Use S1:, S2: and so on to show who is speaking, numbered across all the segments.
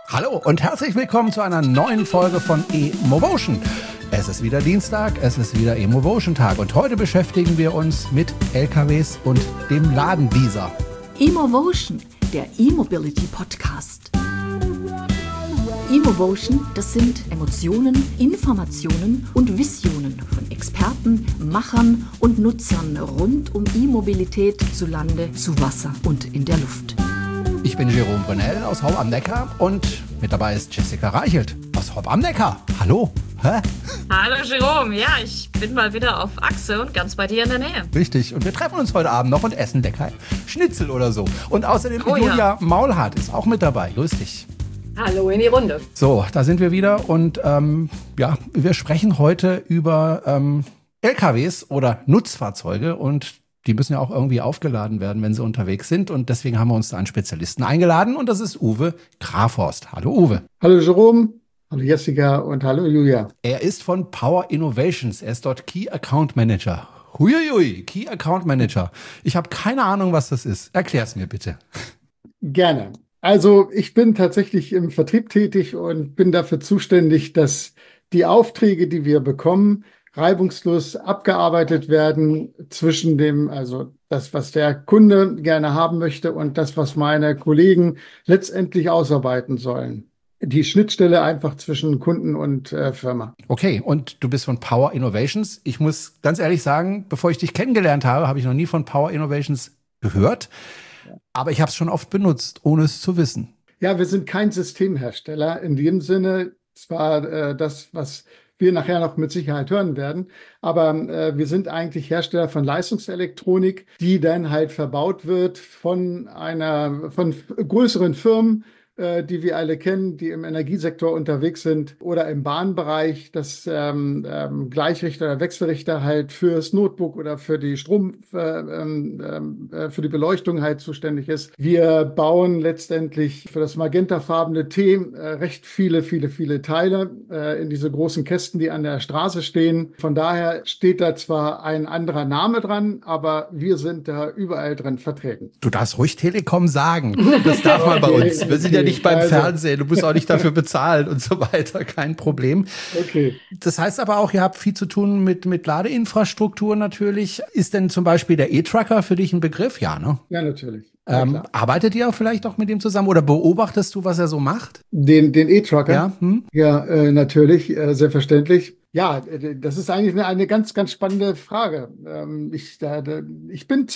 S1: Hallo und herzlich willkommen zu einer neuen Folge von eMovotion. Es ist wieder Dienstag, es ist wieder eMovotion-Tag und heute beschäftigen wir uns mit LKWs und dem Laden dieser.
S2: eMovotion, der E-Mobility-Podcast. eMovotion, das sind Emotionen, Informationen und Visionen von Experten, Machern und Nutzern rund um E-Mobilität zu Lande, zu Wasser und in der Luft.
S1: Ich bin Jerome Brunel aus Hop am Neckar und mit dabei ist Jessica Reichelt aus Hop am Neckar. Hallo. Hä?
S3: Hallo Jerome, ja, ich bin mal wieder auf Achse und ganz bei dir in der Nähe.
S1: Richtig, und wir treffen uns heute Abend noch und essen lecker Schnitzel oder so. Und außerdem Julia Maulhardt ist auch mit dabei. Grüß dich.
S4: Hallo in die Runde.
S1: So, da sind wir wieder und wir sprechen heute über LKWs oder Nutzfahrzeuge und die müssen ja auch irgendwie aufgeladen werden, wenn sie unterwegs sind. Und deswegen haben wir uns da einen Spezialisten eingeladen und das ist Uwe Grafhorst. Hallo Uwe.
S5: Hallo Jerome, hallo Jessica und hallo Julia.
S1: Er ist von Power Innovations. Er ist dort Key Account Manager. Huiuiui, Key Account Manager. Ich habe keine Ahnung, was das ist. Erklär's mir bitte.
S5: Gerne. Also ich bin tatsächlich im Vertrieb tätig und bin dafür zuständig, dass die Aufträge, die wir bekommen, reibungslos abgearbeitet werden zwischen dem, also das, was der Kunde gerne haben möchte und das, was meine Kollegen letztendlich ausarbeiten sollen. Die Schnittstelle einfach zwischen Kunden und Firma.
S1: Okay, und du bist von Power Innovations. Ich muss ganz ehrlich sagen, bevor ich dich kennengelernt habe, habe ich noch nie von Power Innovations gehört. Aber ich habe es schon oft benutzt, ohne es zu wissen.
S5: Ja, wir sind kein Systemhersteller in dem Sinne. Zwar das, was wir nachher noch mit Sicherheit hören werden. Aber wir sind eigentlich Hersteller von Leistungselektronik, die dann halt verbaut wird von größeren Firmen, die wir alle kennen, die im Energiesektor unterwegs sind oder im Bahnbereich, das Gleichrichter oder Wechselrichter halt fürs Notebook oder für die für die Beleuchtung halt zuständig ist. Wir bauen letztendlich für das magentafarbene T recht viele Teile in diese großen Kästen, die an der Straße stehen. Von daher steht da zwar ein anderer Name dran, aber wir sind da überall drin vertreten.
S1: Du darfst ruhig Telekom sagen. Das darf man bei uns. Wir sind ja nicht beim Fernsehen, du musst auch nicht dafür bezahlen und so weiter, kein Problem.
S5: Okay.
S1: Das heißt aber auch, ihr habt viel zu tun mit Ladeinfrastruktur natürlich. Ist denn zum Beispiel der E-Trucker für dich ein Begriff? Ja, ne?
S5: Ja, natürlich.
S1: Arbeitet ihr auch vielleicht auch mit dem zusammen oder beobachtest du, was er so macht?
S5: Den E-Trucker?
S1: Ja,
S5: ja natürlich, selbstverständlich. Ja, das ist eigentlich eine ganz spannende Frage. Ich bin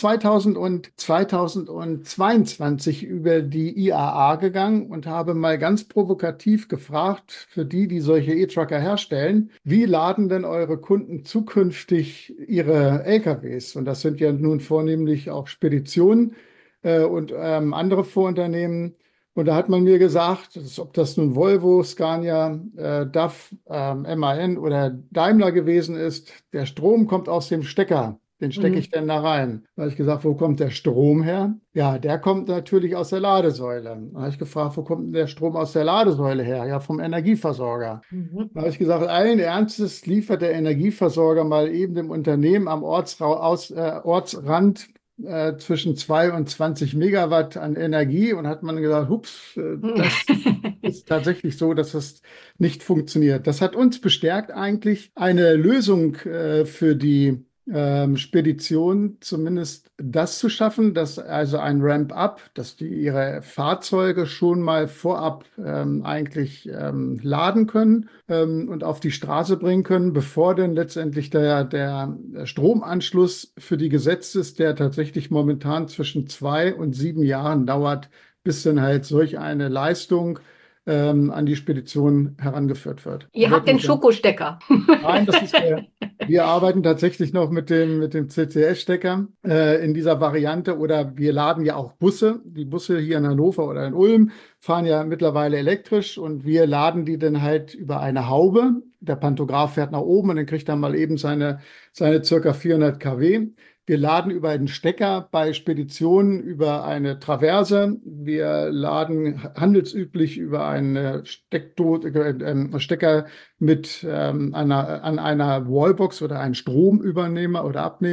S5: 2022 über die IAA gegangen und habe mal ganz provokativ gefragt, für die solche E-Trucker herstellen, wie laden denn eure Kunden zukünftig ihre LKWs? Und das sind ja nun vornehmlich auch Speditionen und andere Vorunternehmen. Und da hat man mir gesagt, ob das nun Volvo, Scania, DAF, MAN oder Daimler gewesen ist, der Strom kommt aus dem Stecker. Den stecke ich denn da rein? Da habe ich gesagt, wo kommt der Strom her? Ja, der kommt natürlich aus der Ladesäule. Da habe ich gefragt, wo kommt denn der Strom aus der Ladesäule her? Ja, vom Energieversorger. Da habe ich gesagt, allen Ernstes liefert der Energieversorger mal eben dem Unternehmen am Ortsrand zwischen 2 und 20 Megawatt an Energie und hat man gesagt, hups, das ist tatsächlich so, dass das nicht funktioniert. Das hat uns bestärkt, eigentlich eine Lösung für die Spedition zumindest das zu schaffen, dass also ein Ramp-up, dass die ihre Fahrzeuge schon mal vorab eigentlich laden können und auf die Straße bringen können, bevor dann letztendlich der Stromanschluss für die gesetzt ist, der tatsächlich momentan zwischen 2 und 7 Jahren dauert, bis dann halt solch eine Leistung an die Spedition herangeführt wird.
S4: Ihr habt den Schokostecker.
S5: Nein, wir arbeiten tatsächlich noch mit dem CCS-Stecker in dieser Variante, oder wir laden ja auch Busse. Die Busse hier in Hannover oder in Ulm fahren ja mittlerweile elektrisch und wir laden die dann halt über eine Haube. Der Pantograph fährt nach oben und dann kriegt er mal eben seine circa 400 kW. Wir laden über einen Stecker bei Speditionen über eine Traverse. Wir laden handelsüblich über eine Stecker mit an einer Wallbox oder einen Stromübernehmer oder Abnehmer.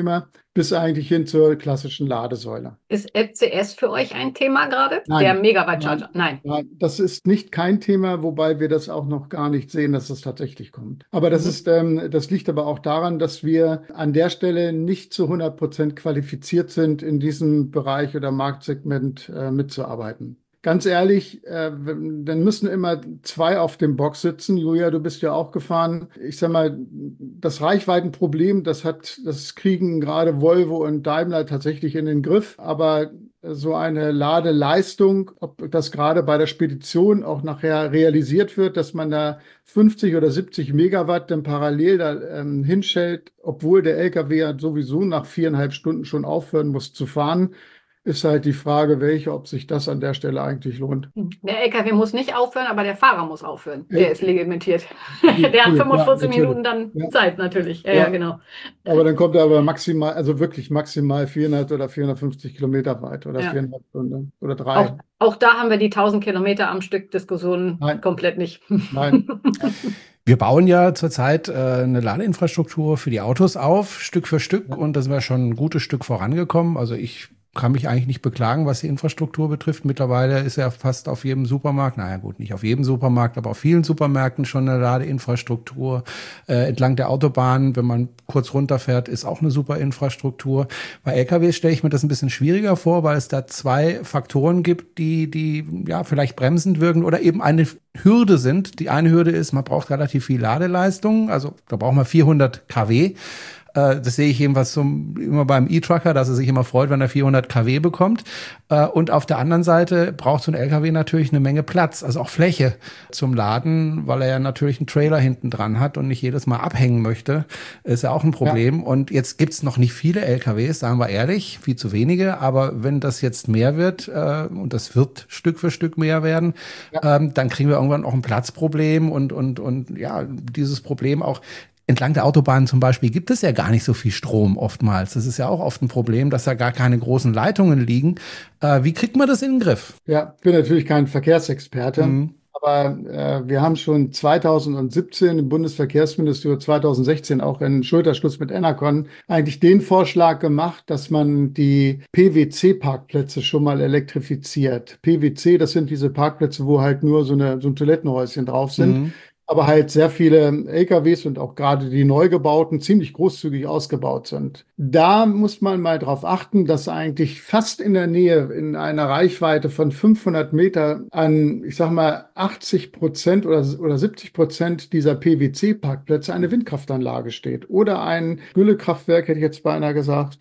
S5: bis eigentlich hin zur klassischen Ladesäule.
S4: Ist FCS für euch ein Thema gerade?
S5: Nein.
S4: Der Megawatt-Charger? Nein.
S5: Nein, das ist nicht kein Thema, wobei wir das auch noch gar nicht sehen, dass es tatsächlich kommt. Aber das liegt aber auch daran, dass wir an der Stelle nicht zu 100% qualifiziert sind, in diesem Bereich oder Marktsegment mitzuarbeiten. Ganz ehrlich, dann müssen immer zwei auf dem Box sitzen. Julia, du bist ja auch gefahren. Ich sag mal, das Reichweitenproblem, das kriegen gerade Volvo und Daimler tatsächlich in den Griff. Aber so eine Ladeleistung, ob das gerade bei der Spedition auch nachher realisiert wird, dass man da 50 oder 70 Megawatt dann parallel da hinstellt, obwohl der LKW ja sowieso nach 4,5 Stunden schon aufhören muss zu fahren, ist halt die Frage, ob sich das an der Stelle eigentlich lohnt.
S4: Der LKW muss nicht aufhören, aber der Fahrer muss aufhören. Der ist reglementiert. Der hat 45 Minuten dann Zeit natürlich. Ja, genau.
S5: Aber dann kommt er aber maximal, also wirklich maximal 400 oder 450 Kilometer weit oder 4,5 Stunden oder 3.
S4: Auch da haben wir die 1000 Kilometer am Stück Diskussionen komplett nicht.
S5: Nein.
S1: Wir bauen ja zurzeit eine Ladeinfrastruktur für die Autos auf, Stück für Stück. Und da sind wir schon ein gutes Stück vorangekommen. Also ich kann mich eigentlich nicht beklagen, was die Infrastruktur betrifft. Mittlerweile ist ja fast auf jedem Supermarkt, naja gut, nicht auf jedem Supermarkt, aber auf vielen Supermärkten schon eine Ladeinfrastruktur. Entlang der Autobahn, wenn man kurz runterfährt, ist auch eine super Infrastruktur. Bei LKWs stelle ich mir das ein bisschen schwieriger vor, weil es da zwei Faktoren gibt, die ja vielleicht bremsend wirken oder eben eine Hürde sind. Die eine Hürde ist, man braucht relativ viel Ladeleistung, also da braucht man 400 kW. Das sehe ich jedenfalls immer beim E-Trucker, dass er sich immer freut, wenn er 400 kW bekommt. Und auf der anderen Seite braucht so ein LKW natürlich eine Menge Platz, also auch Fläche zum Laden, weil er ja natürlich einen Trailer hinten dran hat und nicht jedes Mal abhängen möchte. Ist ja auch ein Problem. Ja. Und jetzt gibt's noch nicht viele LKWs, sagen wir ehrlich, viel zu wenige. Aber wenn das jetzt mehr wird, und das wird Stück für Stück mehr werden, dann kriegen wir irgendwann auch ein Platzproblem und ja, dieses Problem auch. Entlang der Autobahnen zum Beispiel gibt es ja gar nicht so viel Strom oftmals. Das ist ja auch oft ein Problem, dass da gar keine großen Leitungen liegen. Wie kriegt man das in den Griff?
S5: Ja, ich bin natürlich kein Verkehrsexperte, aber wir haben schon 2017 im Bundesverkehrsministerium, 2016 auch in Schulterschluss mit Enercon, eigentlich den Vorschlag gemacht, dass man die PwC-Parkplätze schon mal elektrifiziert. PwC, das sind diese Parkplätze, wo halt nur so ein Toilettenhäuschen drauf sind. Aber halt sehr viele LKWs und auch gerade die neu gebauten ziemlich großzügig ausgebaut sind. Da muss man mal drauf achten, dass eigentlich fast in der Nähe, in einer Reichweite von 500 Meter an, ich sag mal, 80% oder 70% dieser PwC-Parkplätze eine Windkraftanlage steht. Oder ein Güllekraftwerk, hätte ich jetzt beinahe gesagt,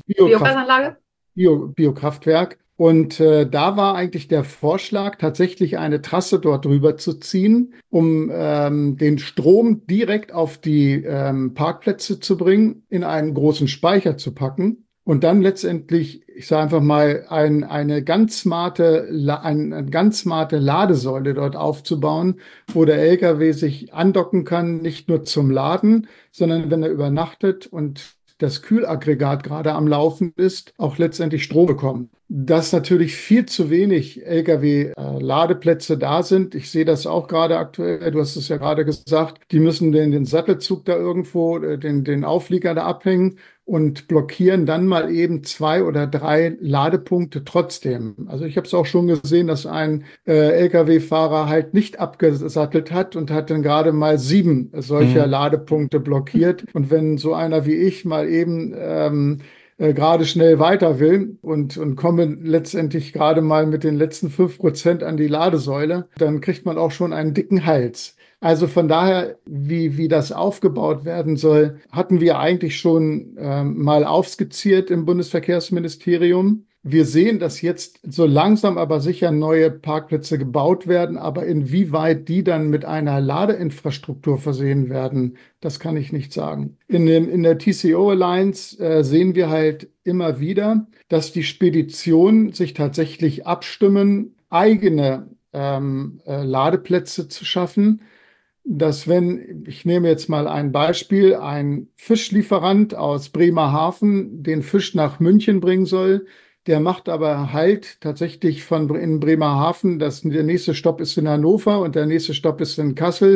S5: Biokraftwerk. Und da war eigentlich der Vorschlag, tatsächlich eine Trasse dort drüber zu ziehen, um den Strom direkt auf die Parkplätze zu bringen, in einen großen Speicher zu packen und dann letztendlich, ich sage einfach mal, eine ganz smarte Ladesäule dort aufzubauen, wo der LKW sich andocken kann, nicht nur zum Laden, sondern wenn er übernachtet und das Kühlaggregat gerade am Laufen ist, auch letztendlich Strom bekommen. Dass natürlich viel zu wenig Lkw-Ladeplätze da sind. Ich sehe das auch gerade aktuell. Du hast es ja gerade gesagt. Die müssen den Sattelzug da irgendwo, den Auflieger da abhängen und blockieren dann mal eben 2 oder 3 Ladepunkte trotzdem. Also ich habe es auch schon gesehen, dass ein Lkw-Fahrer halt nicht abgesattelt hat und hat dann gerade mal 7 solcher Ladepunkte blockiert. Und wenn so einer wie ich mal eben gerade schnell weiter will und komme letztendlich gerade mal mit den letzten 5% an die Ladesäule, dann kriegt man auch schon einen dicken Hals. Also von daher, wie das aufgebaut werden soll, hatten wir eigentlich schon mal aufskizziert im Bundesverkehrsministerium. Wir sehen, dass jetzt so langsam aber sicher neue Parkplätze gebaut werden, aber inwieweit die dann mit einer Ladeinfrastruktur versehen werden, das kann ich nicht sagen. In der TCO Alliance sehen wir halt immer wieder, dass die Speditionen sich tatsächlich abstimmen, eigene Ladeplätze zu schaffen. Dass ich nehme jetzt mal ein Beispiel, ein Fischlieferant aus Bremerhaven den Fisch nach München bringen soll, der macht aber halt tatsächlich in Bremerhaven, der nächste Stopp ist in Hannover und der nächste Stopp ist in Kassel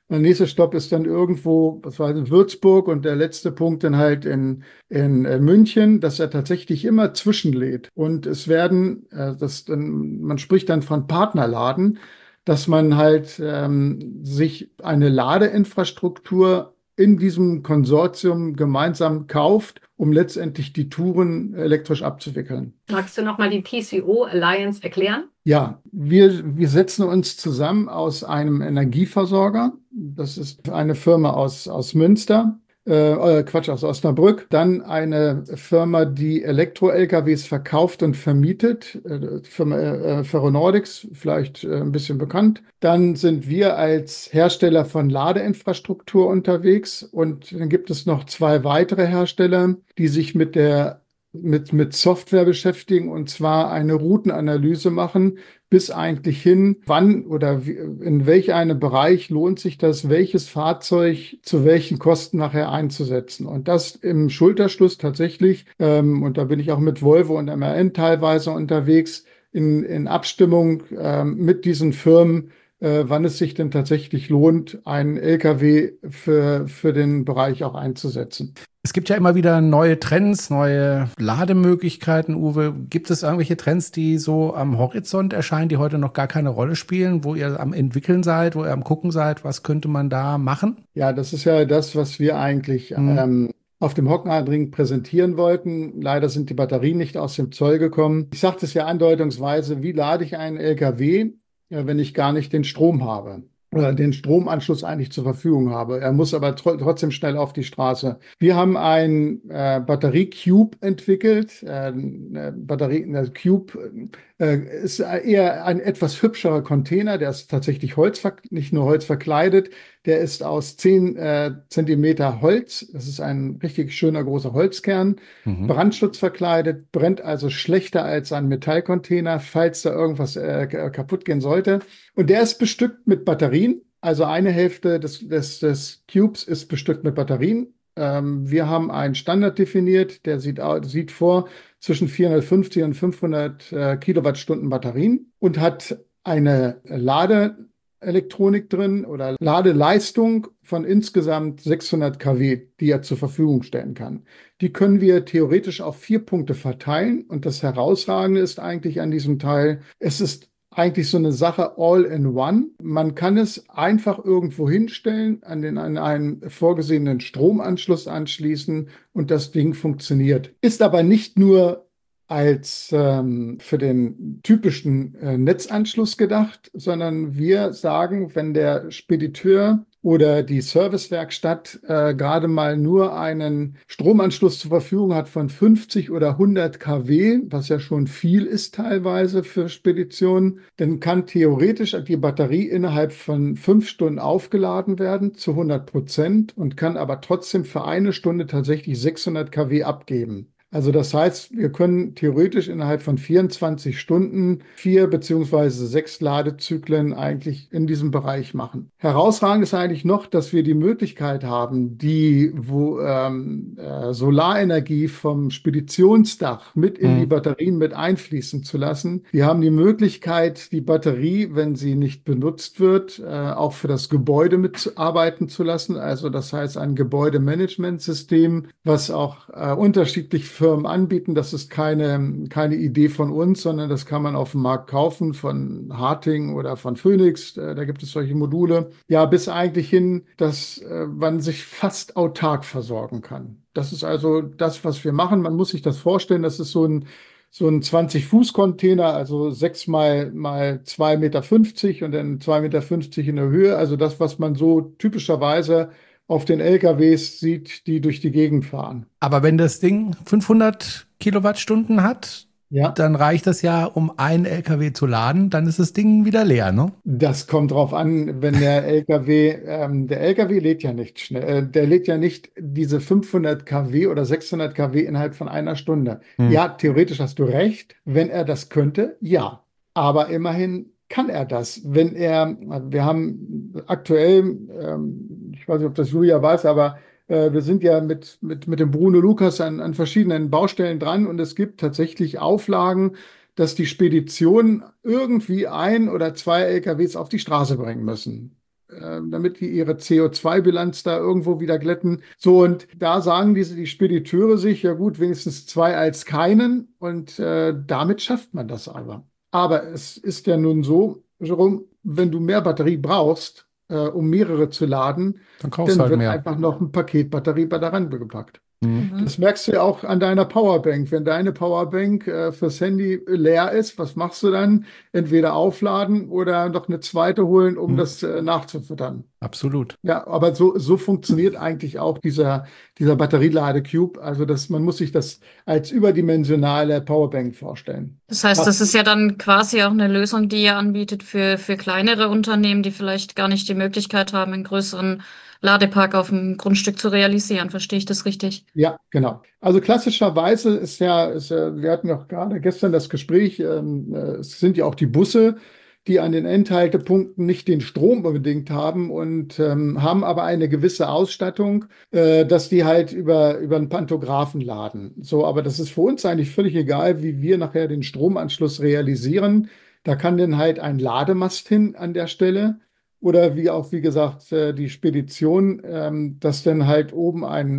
S5: Der nächste Stopp ist dann irgendwo, was war das, Würzburg und der letzte Punkt dann halt in München, dass er tatsächlich immer zwischenlädt. Und es werden, man spricht dann von Partnerladen, dass man halt sich eine Ladeinfrastruktur in diesem Konsortium gemeinsam kauft, um letztendlich die Touren elektrisch abzuwickeln.
S4: Magst du nochmal die TCO Alliance erklären?
S5: Ja, wir setzen uns zusammen aus einem Energieversorger. Das ist eine Firma aus Münster. Aus Osnabrück, dann eine Firma, die Elektro-LKWs verkauft und vermietet, Firma Ferronordics, vielleicht ein bisschen bekannt. Dann sind wir als Hersteller von Ladeinfrastruktur unterwegs und dann gibt es noch 2 weitere Hersteller, die sich mit Software beschäftigen und zwar eine Routenanalyse machen, bis eigentlich hin, wann oder in welch einem Bereich lohnt sich das, welches Fahrzeug zu welchen Kosten nachher einzusetzen. Und das im Schulterschluss tatsächlich, und da bin ich auch mit Volvo und MAN teilweise unterwegs, in Abstimmung mit diesen Firmen, wann es sich denn tatsächlich lohnt, einen LKW für den Bereich auch einzusetzen.
S1: Es gibt ja immer wieder neue Trends, neue Lademöglichkeiten, Uwe. Gibt es irgendwelche Trends, die so am Horizont erscheinen, die heute noch gar keine Rolle spielen, wo ihr am Entwickeln seid, wo ihr am Gucken seid? Was könnte man da machen?
S5: Ja, das ist ja das, was wir eigentlich auf dem Hockenheimring präsentieren wollten. Leider sind die Batterien nicht aus dem Zoll gekommen. Ich sagte es ja andeutungsweise, wie lade ich einen LKW, wenn ich gar nicht den Strom habe? Oder den Stromanschluss eigentlich zur Verfügung habe. Er muss aber trotzdem schnell auf die Straße. Wir haben ein Batterie-Cube entwickelt. Der Cube ist eher ein etwas hübscherer Container. Der ist tatsächlich nicht nur Holz verkleidet. Der ist aus 10 Zentimeter Holz. Das ist ein richtig schöner großer Holzkern. Brandschutz verkleidet, brennt also schlechter als ein Metallcontainer, falls da irgendwas kaputt gehen sollte. Und der ist bestückt mit Batterien. Also eine Hälfte des Cubes ist bestückt mit Batterien. Wir haben einen Standard definiert, der sieht vor zwischen 450 und 500 Kilowattstunden Batterien und hat eine Ladeelektronik drin oder Ladeleistung von insgesamt 600 kW, die er zur Verfügung stellen kann. Die können wir theoretisch auf 4 Punkte verteilen. Und das Herausragende ist eigentlich an diesem Teil, es ist eigentlich so eine Sache all in one. Man kann es einfach irgendwo hinstellen, an einen vorgesehenen Stromanschluss anschließen und das Ding funktioniert. Ist aber nicht nur als für den typischen Netzanschluss gedacht, sondern wir sagen, wenn der Spediteur oder die Servicewerkstatt gerade mal nur einen Stromanschluss zur Verfügung hat von 50 oder 100 kW, was ja schon viel ist teilweise für Speditionen, dann kann theoretisch die Batterie innerhalb von 5 Stunden aufgeladen werden zu 100% und kann aber trotzdem für eine Stunde tatsächlich 600 kW abgeben. Also das heißt, wir können theoretisch innerhalb von 24 Stunden 4 beziehungsweise 6 Ladezyklen eigentlich in diesem Bereich machen. Herausragend ist eigentlich noch, dass wir die Möglichkeit haben, die Solarenergie vom Speditionsdach mit in die Batterien mit einfließen zu lassen. Wir haben die Möglichkeit, die Batterie, wenn sie nicht benutzt wird, auch für das Gebäude mitarbeiten zu lassen. Also das heißt ein Gebäudemanagementsystem, was auch unterschiedlich Firmen anbieten. Das ist keine Idee von uns, sondern das kann man auf dem Markt kaufen von Harting oder von Phoenix. Da gibt es solche Module. Ja, bis eigentlich hin, dass man sich fast autark versorgen kann. Das ist also das, was wir machen. Man muss sich das vorstellen. Das ist so ein 20-Fuß-Container, also 6 mal 2,50 Meter und dann 2,50 Meter in der Höhe. Also das, was man so typischerweise auf den LKWs sieht, die durch die Gegend fahren.
S1: Aber wenn das Ding 500 Kilowattstunden hat,
S5: ja,
S1: dann reicht das ja, um einen LKW zu laden, dann ist das Ding wieder leer, ne?
S5: Das kommt drauf an, wenn der LKW lädt ja nicht schnell, der lädt ja nicht diese 500 kW oder 600 kW innerhalb von einer Stunde. Ja, theoretisch hast du recht, wenn er das könnte, ja. Aber immerhin kann er das, wir haben aktuell, ich weiß nicht, ob das Julia weiß, aber wir sind ja mit dem Bruno Lukas an verschiedenen Baustellen dran und es gibt tatsächlich Auflagen, dass die Speditionen irgendwie 1 oder 2 LKWs auf die Straße bringen müssen. damit die ihre CO2-Bilanz da irgendwo wieder glätten. So, und da sagen die Spediteure sich, ja gut, wenigstens 2 als keinen. Und damit schafft man das aber. Aber es ist ja nun so, Jerome, wenn du mehr Batterie brauchst, um mehrere zu laden,
S1: dann
S5: wird
S1: mehr.
S5: einfach noch ein Paket Batterie bei der Rande gepackt.
S1: Mhm.
S5: Das merkst du ja auch an deiner Powerbank. Wenn deine Powerbank fürs Handy leer ist, was machst du dann? Entweder aufladen oder noch eine zweite holen, um das nachzufüttern.
S1: Absolut.
S5: Ja, aber so funktioniert eigentlich auch dieser Batterielade-Cube. Also man muss sich das als überdimensionale Powerbank vorstellen.
S3: Das heißt, das ist ja dann quasi auch eine Lösung, die ihr anbietet für kleinere Unternehmen, die vielleicht gar nicht die Möglichkeit haben, einen größeren Ladepark auf dem Grundstück zu realisieren. Verstehe ich das richtig?
S5: Ja, genau. Also klassischerweise wir hatten ja auch gerade gestern das Gespräch, es sind ja auch die Busse, die an den Endhaltepunkten nicht den Strom unbedingt haben und haben aber eine gewisse Ausstattung, dass die halt über einen Pantographen laden. So, aber das ist für uns eigentlich völlig egal, wie wir nachher den Stromanschluss realisieren. Da kann dann halt ein Lademast hin an der Stelle. Oder wie gesagt, die Spedition, dass dann halt oben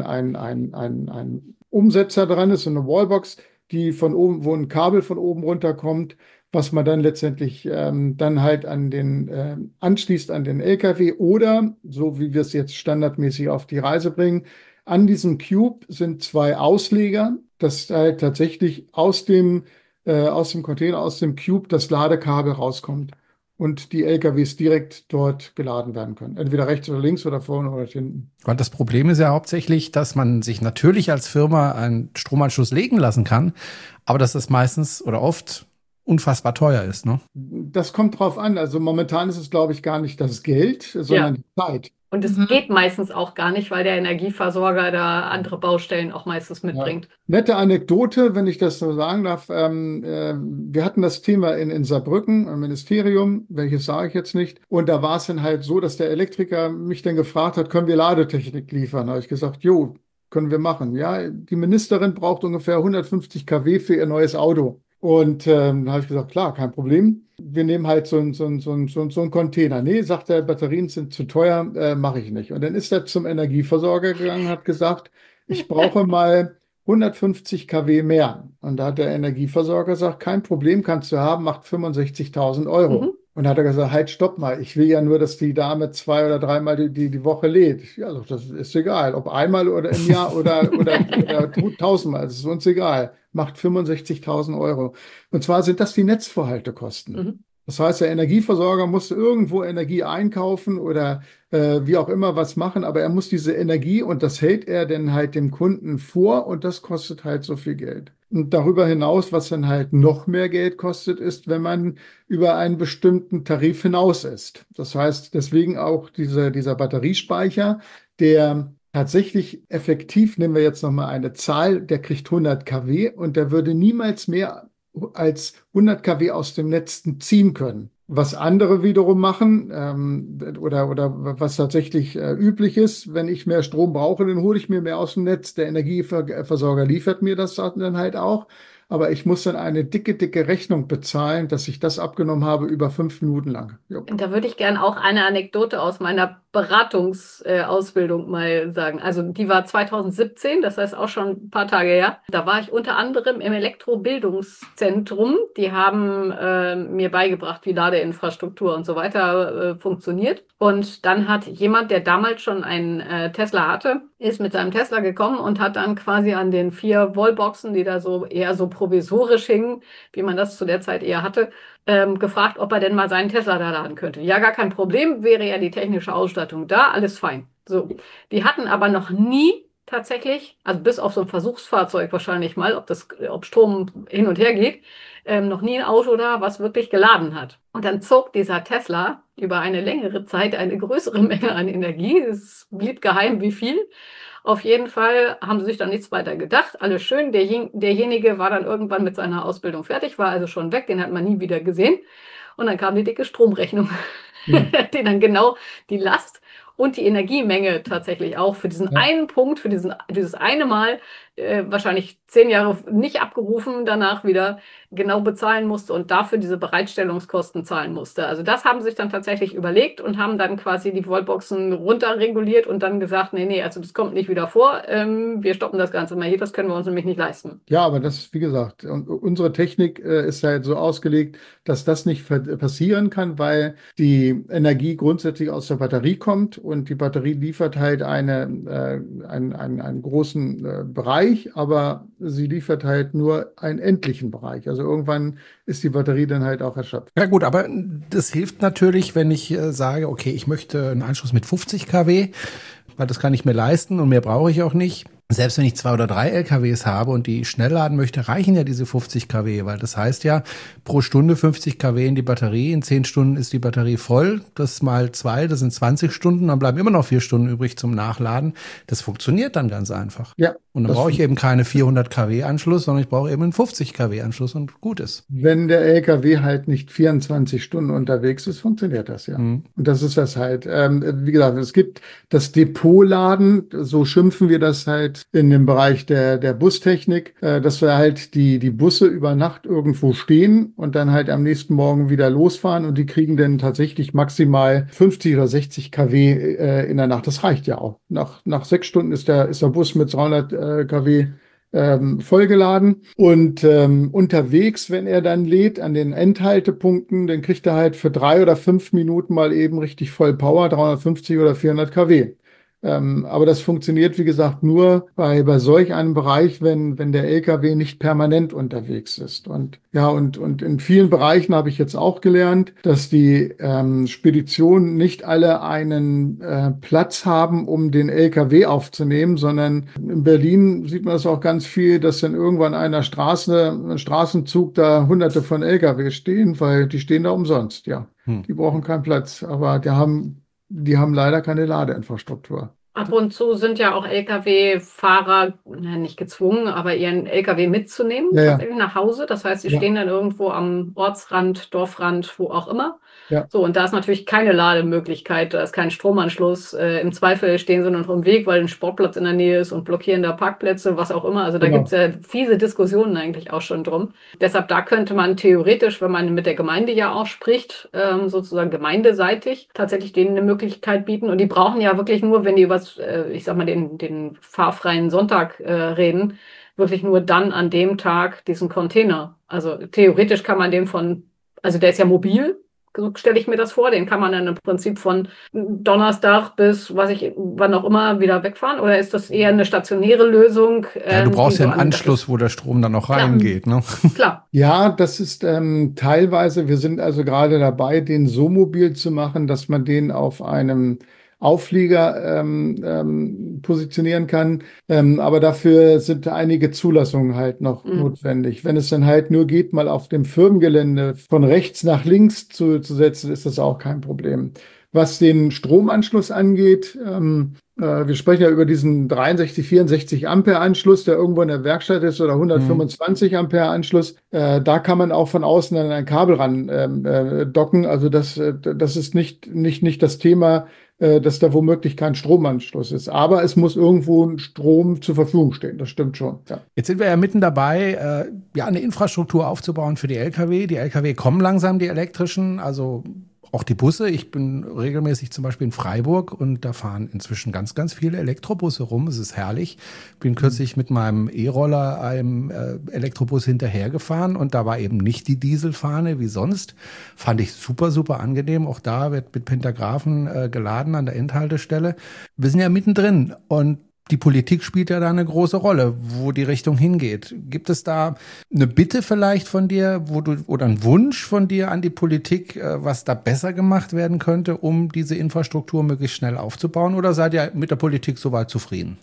S5: ein Umsetzer dran ist, so eine Wallbox, die von oben, wo ein Kabel von oben runterkommt, was man dann letztendlich dann halt anschließt an den LKW oder, so wie wir es jetzt standardmäßig auf die Reise bringen, an diesem Cube sind 2 Ausleger, dass halt tatsächlich aus dem Container, aus dem Cube das Ladekabel rauskommt und die LKWs direkt dort geladen werden können. Entweder rechts oder links oder vorne oder hinten.
S1: Und das Problem ist ja hauptsächlich, dass man sich natürlich als Firma einen Stromanschluss legen lassen kann, aber dass das meistens oder oft unfassbar teuer ist, ne?
S5: Das kommt drauf an. Also momentan ist es, glaube ich, gar nicht das Geld, sondern die Zeit.
S4: Und es geht meistens auch gar nicht, weil der Energieversorger da andere Baustellen auch meistens mitbringt.
S5: Ja. Nette Anekdote, wenn ich das so sagen darf. Wir hatten das Thema in Saarbrücken im Ministerium, welches sage ich jetzt nicht. Und da war es dann halt so, dass der Elektriker mich dann gefragt hat, können wir Ladetechnik liefern? Da habe ich gesagt, jo, können wir machen. Ja, die Ministerin braucht ungefähr 150 kW für ihr neues Auto. Und dann habe ich gesagt, klar, kein Problem. Wir nehmen halt so einen Container. Nee, sagt er, Batterien sind zu teuer, mache ich nicht. Und dann ist er zum Energieversorger gegangen, hat gesagt, ich brauche mal 150 kW mehr. Und da hat der Energieversorger gesagt, kein Problem, kannst du haben, macht 65.000 Euro. Mhm. Und da hat er gesagt, halt, stopp mal, ich will ja nur, dass die Dame 2 oder 3 Mal die Woche lädt. Ja, das ist egal, ob einmal oder im Jahr oder 1.000 Mal, das ist uns egal. Macht 65.000 Euro. Und zwar sind das die Netzvorhaltekosten. Mhm. Das heißt, der Energieversorger muss irgendwo Energie einkaufen oder wie auch immer was machen, aber er muss diese Energie und das hält er dann halt dem Kunden vor und das kostet halt so viel Geld. Und darüber hinaus, was dann halt noch mehr Geld kostet, ist, wenn man über einen bestimmten Tarif hinaus ist. Das heißt, deswegen auch dieser Batteriespeicher, der tatsächlich effektiv, nehmen wir jetzt nochmal eine Zahl, der kriegt 100 kW und der würde niemals mehr als 100 kW aus dem Netz ziehen können. Was andere wiederum machen oder was tatsächlich üblich ist, wenn ich mehr Strom brauche, dann hole ich mir mehr aus dem Netz. Der Energieversorger liefert mir das dann halt auch. Aber ich muss dann eine dicke Rechnung bezahlen, dass ich das abgenommen habe über 5 Minuten lang. Jo.
S4: Da würde ich gerne auch eine Anekdote aus meiner Beratungsausbildung mal sagen. Also die war 2017, das heißt auch schon ein paar Tage her. Da war ich unter anderem im Elektrobildungszentrum. Die haben mir beigebracht, wie Ladeinfrastruktur und so weiter funktioniert. Und dann hat jemand, der damals schon einen Tesla hatte, ist mit seinem Tesla gekommen und hat dann quasi an den 4 Wallboxen, die da so eher so provisorisch hingen, wie man das zu der Zeit eher hatte, gefragt, ob er denn mal seinen Tesla da laden könnte. Ja, gar kein Problem, wäre ja die technische Ausstattung da, alles fein. So, die hatten aber noch nie tatsächlich, also bis auf so ein Versuchsfahrzeug wahrscheinlich mal, ob Strom hin und her geht, noch nie ein Auto da, was wirklich geladen hat. Und dann zog dieser Tesla über eine längere Zeit eine größere Menge an Energie. Es blieb geheim, wie viel. Auf jeden Fall haben sie sich dann nichts weiter gedacht. Alles schön. Derjenige war dann irgendwann mit seiner Ausbildung fertig, war also schon weg. Den hat man nie wieder gesehen. Und dann kam die dicke Stromrechnung, die dann genau die Last und die Energiemenge tatsächlich auch für diesen einen Punkt, für dieses eine Mal wahrscheinlich 10 Jahre nicht abgerufen, danach wieder genau bezahlen musste und dafür diese Bereitstellungskosten zahlen musste. Also das haben sich dann tatsächlich überlegt und haben dann quasi die Wallboxen runterreguliert und dann gesagt, nee, also das kommt nicht wieder vor, wir stoppen das Ganze mal hier, das können wir uns nämlich nicht leisten.
S5: Ja, aber das, wie gesagt, unsere Technik ist halt so ausgelegt, dass das nicht passieren kann, weil die Energie grundsätzlich aus der Batterie kommt und die Batterie liefert halt einen großen Bereich, aber sie liefert halt nur einen endlichen Bereich. Also irgendwann ist die Batterie dann halt auch erschöpft.
S1: Ja gut, aber das hilft natürlich, wenn ich sage, okay, ich möchte einen Anschluss mit 50 kW, weil das kann ich mir leisten und mehr brauche ich auch nicht. Selbst wenn ich 2 oder 3 LKWs habe und die schnell laden möchte, reichen ja diese 50 kW, weil das heißt ja pro Stunde 50 kW in die Batterie, in 10 Stunden ist die Batterie voll, das mal 2, das sind 20 Stunden, dann bleiben immer noch 4 Stunden übrig zum Nachladen. Das funktioniert dann ganz einfach.
S5: Ja.
S1: Und dann brauche ich eben keine 400 kW Anschluss, sondern ich brauche eben einen 50 kW Anschluss und gut ist.
S5: Wenn der LKW halt nicht 24 Stunden unterwegs ist, funktioniert das ja.
S1: Mhm.
S5: Und das ist das halt. Wie gesagt, es gibt das Depotladen, so schimpfen wir das halt in dem Bereich der Bustechnik, dass wir halt die Busse über Nacht irgendwo stehen und dann halt am nächsten Morgen wieder losfahren und die kriegen dann tatsächlich maximal 50 oder 60 kW in der Nacht. Das reicht ja auch. Nach 6 Stunden ist der Bus mit 300 kW vollgeladen und unterwegs, wenn er dann lädt an den Endhaltepunkten, dann kriegt er halt für 3 oder 5 Minuten mal eben richtig voll Power, 350 oder 400 kW. Aber das funktioniert, wie gesagt, nur bei solch einem Bereich, wenn der LKW nicht permanent unterwegs ist. Und ja, und in vielen Bereichen habe ich jetzt auch gelernt, dass die Speditionen nicht alle einen Platz haben, um den LKW aufzunehmen, sondern in Berlin sieht man das auch ganz viel, dass dann irgendwann ein Straßenzug da hunderte von LKW stehen, weil die stehen da umsonst, ja. Die brauchen keinen Platz, aber die haben leider keine Ladeinfrastruktur.
S4: Ab und zu sind ja auch Lkw-Fahrer nicht gezwungen, aber ihren Lkw mitzunehmen,
S5: Ja, ja.
S4: tatsächlich nach Hause. Das heißt, sie
S5: Ja.
S4: stehen dann irgendwo am Ortsrand, Dorfrand, wo auch immer.
S5: Ja.
S4: So, und da ist natürlich keine Lademöglichkeit, da ist kein Stromanschluss. Im Zweifel stehen sie noch im Weg, weil ein Sportplatz in der Nähe ist und blockieren da Parkplätze, was auch immer. Also da
S5: Genau.
S4: gibt es ja fiese Diskussionen eigentlich auch schon drum. Deshalb, da könnte man theoretisch, wenn man mit der Gemeinde ja auch spricht, sozusagen gemeindeseitig, tatsächlich denen eine Möglichkeit bieten. Und die brauchen ja wirklich nur, wenn die über ich sag mal, den fahrfreien Sonntag reden, wirklich nur dann an dem Tag diesen Container. Also theoretisch kann man also der ist ja mobil, so stelle ich mir das vor, den kann man dann im Prinzip von Donnerstag bis, wann auch immer wieder wegfahren, oder ist das eher eine stationäre Lösung?
S1: Ja, du brauchst
S4: die
S1: ja
S4: so
S1: einen Anschluss, wo der Strom dann noch reingeht, ne?
S4: Klar.
S5: Ja, das ist teilweise, wir sind also gerade dabei, den so mobil zu machen, dass man den auf einem Auflieger positionieren kann. Aber dafür sind einige Zulassungen halt noch notwendig. Wenn es dann halt nur geht, mal auf dem Firmengelände von rechts nach links zu setzen, ist das auch kein Problem. Was den Stromanschluss angeht, wir sprechen ja über diesen 63, 64 Ampere Anschluss, der irgendwo in der Werkstatt ist, oder 125 Ampere Anschluss. Da kann man auch von außen an ein Kabel ran docken. Also das ist nicht das Thema, dass da womöglich kein Stromanschluss ist. Aber es muss irgendwo ein Strom zur Verfügung stehen. Das stimmt schon. Ja.
S1: Jetzt sind wir ja mitten dabei, eine Infrastruktur aufzubauen für die Lkw. Die Lkw kommen langsam, die elektrischen, also auch die Busse. Ich bin regelmäßig zum Beispiel in Freiburg und da fahren inzwischen ganz, ganz viele Elektrobusse rum. Es ist herrlich. Bin kürzlich mit meinem E-Roller einem Elektrobus hinterhergefahren und da war eben nicht die Dieselfahne wie sonst. Fand ich super, super angenehm. Auch da wird mit Pentagraphen geladen an der Endhaltestelle. Wir sind ja mittendrin und die Politik spielt ja da eine große Rolle, wo die Richtung hingeht. Gibt es da eine Bitte vielleicht von dir, oder einen Wunsch von dir an die Politik, was da besser gemacht werden könnte, um diese Infrastruktur möglichst schnell aufzubauen? Oder seid ihr mit der Politik soweit zufrieden?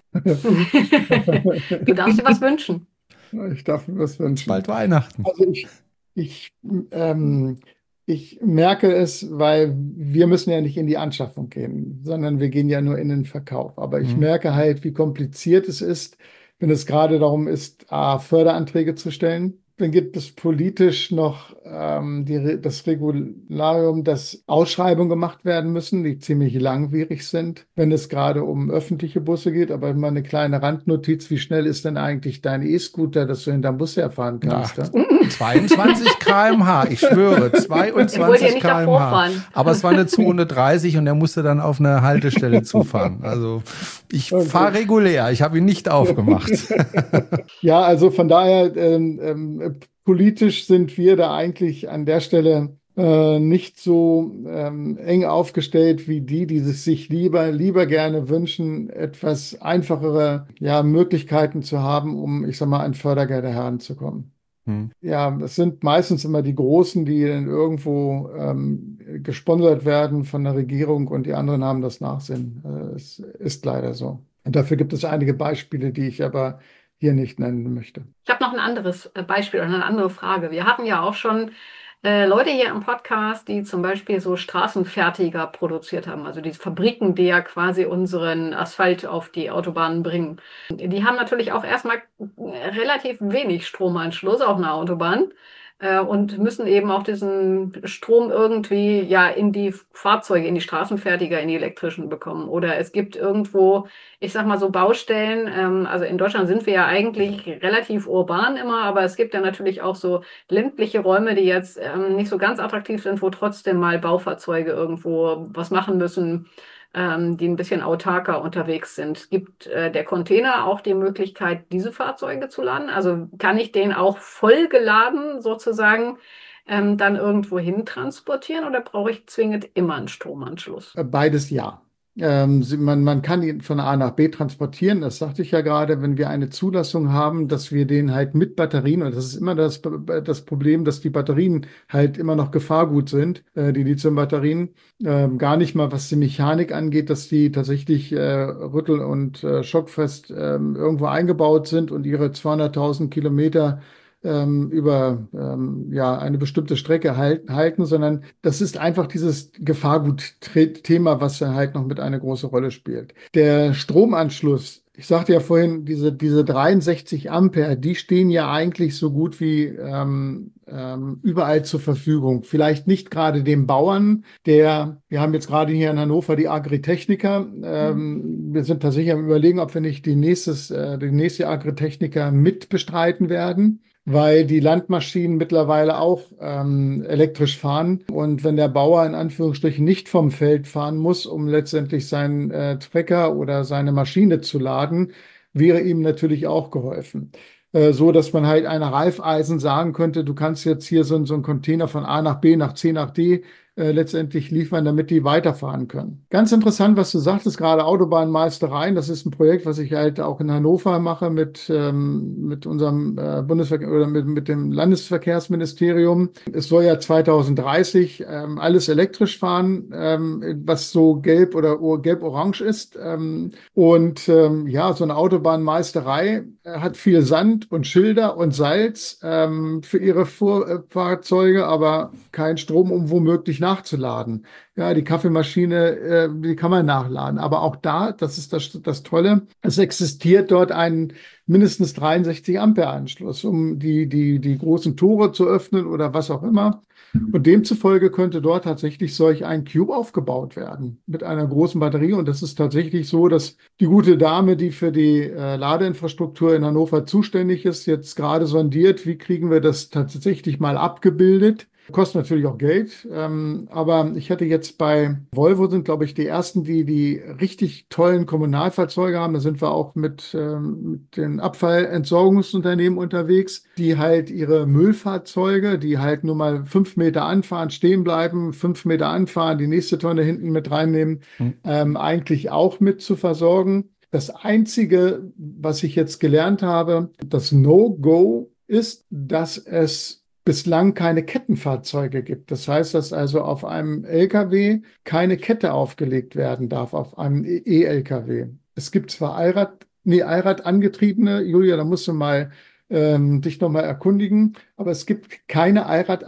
S4: Du darfst dir was wünschen.
S5: Ich darf mir was wünschen.
S1: Bald Weihnachten.
S5: Also ich merke es, weil wir müssen ja nicht in die Anschaffung gehen, sondern wir gehen ja nur in den Verkauf. Aber ich merke halt, wie kompliziert es ist, wenn es gerade darum ist, Förderanträge zu stellen. dann gibt es politisch noch das Regularium, dass Ausschreibungen gemacht werden müssen, die ziemlich langwierig sind, wenn es gerade um öffentliche Busse geht. Aber immer eine kleine Randnotiz, wie schnell ist denn eigentlich dein E-Scooter, dass du hinterm Bus herfahren kannst?
S1: Ja, 22 km/h, ich schwöre,
S4: Ich wollte ja
S1: 22
S4: nicht davor
S1: km/h.
S4: fahren.
S1: Aber es war eine Zone 30 und er musste dann auf eine Haltestelle zufahren. Also ich fahre regulär, ich habe ihn nicht aufgemacht.
S5: Ja, also von daher, politisch sind wir da eigentlich an der Stelle nicht so eng aufgestellt wie die es sich lieber gerne wünschen, etwas einfachere Möglichkeiten zu haben, um, ich sag mal, an Fördergelder heranzukommen. Ja, es sind meistens immer die Großen, die dann irgendwo gesponsert werden von der Regierung und die anderen haben das Nachsehen. Es ist leider so. Und dafür gibt es einige Beispiele, die ich aber hier nicht nennen möchte.
S4: Ich habe noch ein anderes Beispiel oder eine andere Frage. Wir hatten ja auch schon Leute hier im Podcast, die zum Beispiel so Straßenfertiger produziert haben, also die Fabriken, die ja quasi unseren Asphalt auf die Autobahnen bringen. Die haben natürlich auch erstmal relativ wenig Stromanschluss auf einer Autobahn und müssen eben auch diesen Strom irgendwie ja in die Fahrzeuge, in die Straßenfertiger, in die elektrischen bekommen. Oder es gibt irgendwo, ich sag mal so Baustellen, also in Deutschland sind wir ja eigentlich relativ urban immer, aber es gibt ja natürlich auch so ländliche Räume, die jetzt nicht so ganz attraktiv sind, wo trotzdem mal Baufahrzeuge irgendwo was machen müssen, die ein bisschen autarker unterwegs sind. Gibt der Container auch die Möglichkeit, diese Fahrzeuge zu laden? Also kann ich den auch vollgeladen sozusagen dann irgendwo hin transportieren oder brauche ich zwingend immer einen Stromanschluss?
S5: Beides ja. Man kann ihn von A nach B transportieren, das sagte ich ja gerade, wenn wir eine Zulassung haben, dass wir den halt mit Batterien, und das ist immer das Problem, dass die Batterien halt immer noch Gefahrgut sind, die Lithium-Batterien, gar nicht mal was die Mechanik angeht, dass die tatsächlich rüttel- und schockfest irgendwo eingebaut sind und ihre 200.000 Kilometer über eine bestimmte Strecke halten, sondern das ist einfach dieses Gefahrgut-Thema, was da halt noch mit eine große Rolle spielt. Der Stromanschluss, ich sagte ja vorhin, diese 63 Ampere, die stehen ja eigentlich so gut wie überall zur Verfügung. Vielleicht nicht gerade dem Bauern, wir haben jetzt gerade hier in Hannover die Agritechnica. Wir sind tatsächlich am Überlegen, ob wir nicht die nächste Agritechnica mit bestreiten werden, weil die Landmaschinen mittlerweile auch elektrisch fahren. Und wenn der Bauer in Anführungsstrichen nicht vom Feld fahren muss, um letztendlich seinen Trecker oder seine Maschine zu laden, wäre ihm natürlich auch geholfen. So, dass man halt einer Raiffeisen sagen könnte, du kannst jetzt hier so einen Container von A nach B, nach C, nach D letztendlich liefern, damit die weiterfahren können. Ganz interessant, was du sagtest, gerade Autobahnmeistereien. Das ist ein Projekt, was ich halt auch in Hannover mache mit unserem Bundesverkehr oder mit dem Landesverkehrsministerium. Es soll ja 2030 alles elektrisch fahren, was so gelb oder gelb-orange ist. So eine Autobahnmeisterei hat viel Sand und Schilder und Salz für ihre Fahrzeuge, aber kein Strom, um womöglich nachzuladen. Ja, die Kaffeemaschine, die kann man nachladen. Aber auch da, das ist das Tolle, es existiert dort ein mindestens 63 Ampere Anschluss, um die großen Tore zu öffnen oder was auch immer. Und demzufolge könnte dort tatsächlich solch ein Cube aufgebaut werden mit einer großen Batterie. Und das ist tatsächlich so, dass die gute Dame, die für die Ladeinfrastruktur in Hannover zuständig ist, jetzt gerade sondiert, wie kriegen wir das tatsächlich mal abgebildet. Kostet natürlich auch Geld, aber ich hatte jetzt bei Volvo sind, glaube ich, die ersten, die richtig tollen Kommunalfahrzeuge haben. Da sind wir auch mit den Abfallentsorgungsunternehmen unterwegs, die halt ihre Müllfahrzeuge, die halt nur mal 5 Meter anfahren, stehen bleiben, 5 Meter anfahren, die nächste Tonne hinten mit reinnehmen, eigentlich auch mit zu versorgen. Das Einzige, was ich jetzt gelernt habe, das No-Go ist, dass es bislang keine Kettenfahrzeuge gibt. Das heißt, dass also auf einem LKW keine Kette aufgelegt werden darf, auf einem E-LKW. Es gibt zwar Allrad angetriebene, Julia, da musst du mal dich nochmal erkundigen, aber es gibt keine Allrad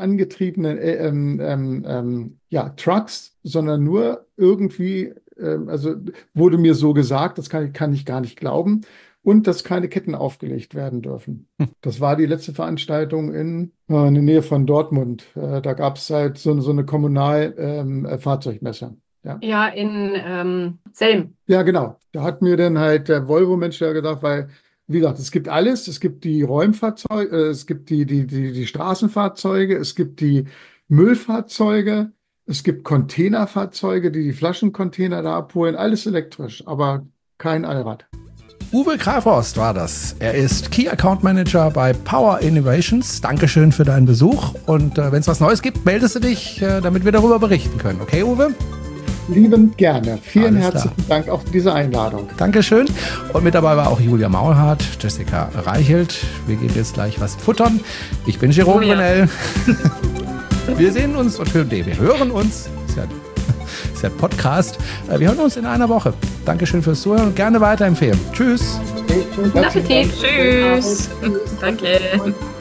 S5: angetriebenen Trucks, sondern nur irgendwie, also wurde mir so gesagt, das kann ich gar nicht glauben. und dass keine Ketten aufgelegt werden dürfen. Das war die letzte Veranstaltung in der Nähe von Dortmund. Da gab es halt so eine Kommunalfahrzeugmesse.
S4: Ja, in Selm.
S5: Ja, genau. Da hat mir dann halt der Volvo-Mensch ja gesagt, weil, wie gesagt, es gibt alles. Es gibt die Räumfahrzeuge, es gibt die Straßenfahrzeuge, es gibt die Müllfahrzeuge, es gibt Containerfahrzeuge, die Flaschencontainer da abholen. Alles elektrisch, aber kein Allrad.
S1: Uwe Greifhorst war das. Er ist Key Account Manager bei Power Innovations. Dankeschön für deinen Besuch. Und wenn es was Neues gibt, meldest du dich, damit wir darüber berichten können. Okay, Uwe?
S5: Liebend gerne. Vielen
S1: Alles
S5: herzlichen Dank auch für diese Einladung.
S1: Dankeschön. Und mit dabei war auch Julia Maulhardt, Jessica Reichelt. Wir gehen jetzt gleich was futtern. Ich bin Jerome Brunel. Wir sehen uns und wir hören uns. Ist ja ein Podcast. Wir hören uns in einer Woche. Dankeschön fürs Zuhören und gerne weiterempfehlen. Tschüss.
S4: Guten Appetit.
S3: Tschüss. Danke.